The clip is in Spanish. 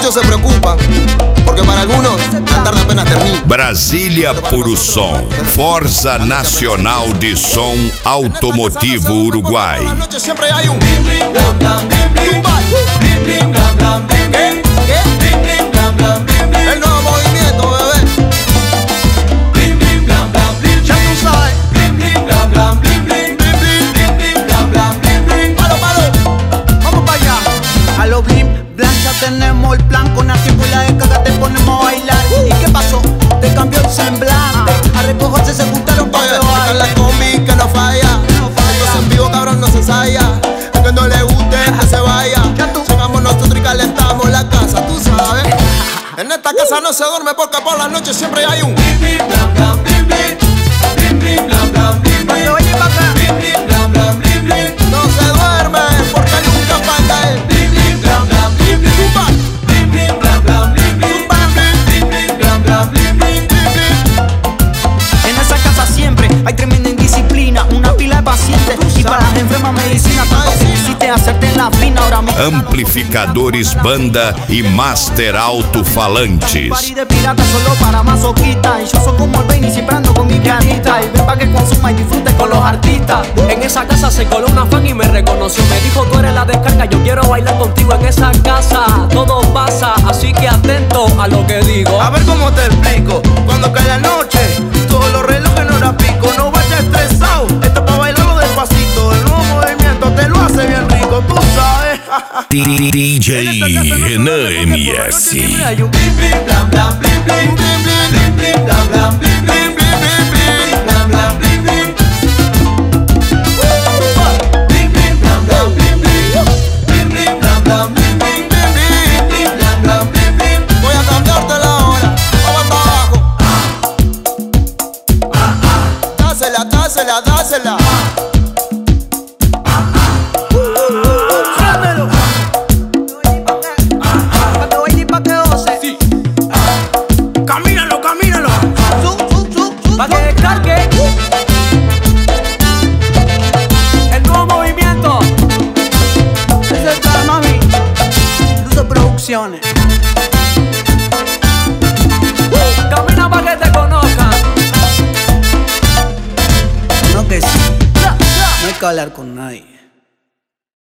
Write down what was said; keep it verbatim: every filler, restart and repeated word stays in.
muchos se preocupan, porque para algunos la tarde apenas termina. Brasília Puro Som, Força Nacional de Som Automotivo Uruguai. Por la noche siempre hay un blim blim blam blam blim blim blim blim blam blam blim blim blim blim blam blam blim blim. El nuevo movimiento, bebé. Blim blim blam blam blim. Ya tú sabes. Blim blim blam blam blim blim blim blim blim blim blam blam blim blim. Palo palo, vamos para allá. A lo blim blam ya tenemos el plan. Con la tiempo y la descarga te ponemos a bailar. ¿Y qué pasó? Te cambió el semblante. A recogerse se juntaron para Oye, bailar. la combi que no falla. Entonces en vivo cabrón no se ensaya. El que no le guste que se vaya. Llegamos nosotros y calentamos la casa, tú sabes. En esta casa no se duerme porque por las noches siempre hay un blim blim blam blam blim blim. Blim blim blam blam blim blim. Cuando oye pa' acá. Blim blim blam blam blim blim. No se duerme porque nunca falta el blim blim blam blam blim blim. Blim blim blam blam blim blim. Blim blim blam blam blim blim. En esa casa siempre hay tremenda indisciplina, una pila de pacientes y para las enfermas medicina. Tanto que quisiste hacerte en la fina ahora mismo. Amplificadores Banda e Master Alto-Falantes. Party de pirata solo para masoquistas. Y yo soy como el Benny, siempre ando con mi pianista. Y ven pa' que consuma y disfrute con los artistas. En esa casa se coló una fan y me reconoció. Me dijo, tú eres la descarga, yo quiero bailar contigo en esa casa. Todo pasa, así que atento a lo que digo. A ver cómo te explico. Cuando cae la noche, todos los relojes no la pico. No vayas estresado, esto es pa' bailarlo despacito. El nuevo movimiento te lo hace bien rico, tú sabes. D J Renan M S. Blim blim blam blam blim blim. Blim blim blim blam blam blim blim. Blim blim blim blam blam blim blim. Blim blim blam blam blim blim. Blim blim blam blam blim blim. Blim blim blam blam blim blim. Voy a cambiarte la hora, vamos hasta abajo. Dásela, dásela, dásela. Cuando oye pa' que goce. Camínalo, camínalo. Su, su, su, su, Pa' que descargue el nuevo movimiento. Ese está, mami. Luce Producciones. Camina pa' que te conozcan. No que sí. No hay que hablar con nadie.